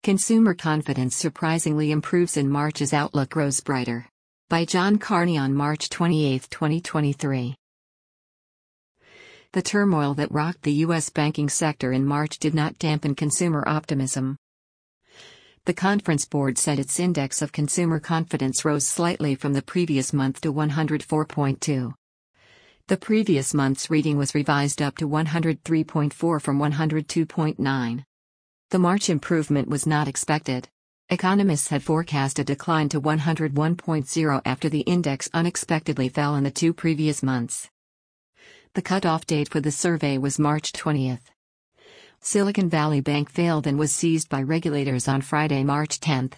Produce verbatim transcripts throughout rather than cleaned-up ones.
Consumer confidence surprisingly improves in March as outlook grows brighter. By John Carney on March twenty-eighth, twenty twenty-three. The turmoil that rocked the U S banking sector in March did not dampen consumer optimism. The Conference Board said its index of consumer confidence rose slightly from the previous month to one hundred four point two. The previous month's reading was revised up to one hundred three point four from one hundred two point nine. The March improvement was not expected. Economists had forecast a decline to one hundred one point zero after the index unexpectedly fell in the two previous months. The cutoff date for the survey was March twentieth. Silicon Valley Bank failed and was seized by regulators on Friday, March tenth.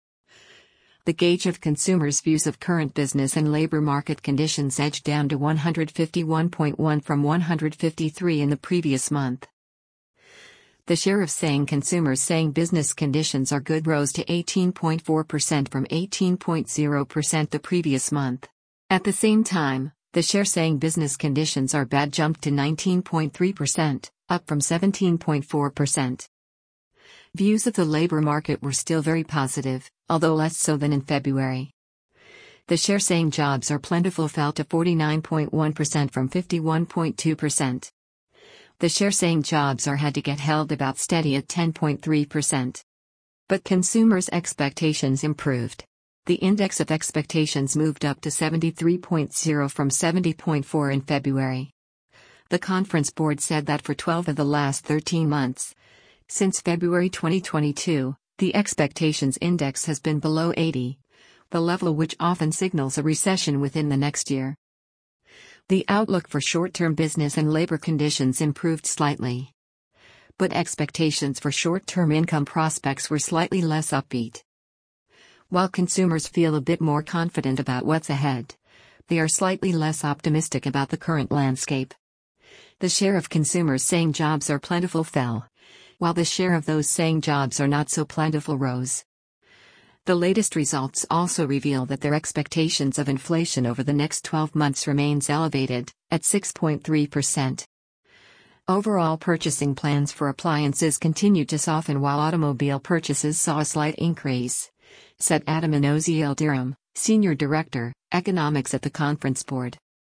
The gauge of consumers' views of current business and labor market conditions edged down to one hundred fifty-one point one from one hundred fifty-three in the previous month. The share of saying consumers saying business conditions are good rose to eighteen point four percent from eighteen point zero percent the previous month. At the same time, the share saying business conditions are bad jumped to nineteen point three percent, up from seventeen point four percent. Views of the labor market were still very positive, although less so than in February. The share saying jobs are plentiful fell to forty-nine point one percent from fifty-one point two percent. The share saying jobs are had to get held about steady at ten point three percent. But consumers' expectations improved. The index of expectations moved up to seventy-three point zero from seventy point four in February. The Conference Board said that for twelve of the last thirteen months, since February twenty twenty-two, the expectations index has been below eighty, the level which often signals a recession within the next year. The outlook for short-term business and labor conditions improved slightly. But expectations for short-term income prospects were slightly less upbeat. While consumers feel a bit more confident about what's ahead, they are slightly less optimistic about the current landscape. The share of consumers saying jobs are plentiful fell, while the share of those saying jobs are not so plentiful rose. The latest results also reveal that their expectations of inflation over the next twelve months remains elevated, at six point three percent. Overall purchasing plans for appliances continued to soften while automobile purchases saw a slight increase, said Adam Enozi Yildirim, Senior Director, Economics at the Conference Board.